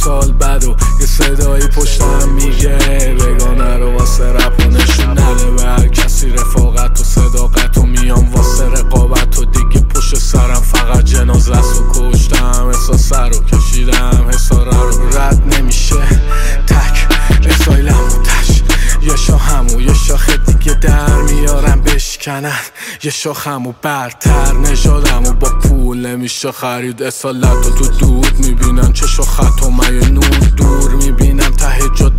سال بعد و یه صدایی پشتم میگه بگانه رو واسه رپ و نشون نده به هر کسی رفاقت و صداقت و میام واسه رقابت و دیگه پشت سرم فقط جنازه است و کشتم احساس رو کشیدم حساره رو رد نمیشه تک اسایلم و تش یه شاخمو یه شاخه دیگه در میارم بشکنن یه شاخمو برتر نژادمو با پول نمیشه خرید اصالت و تو دود میبینن چه شاخت و من یه نور دور میبینم ته جاده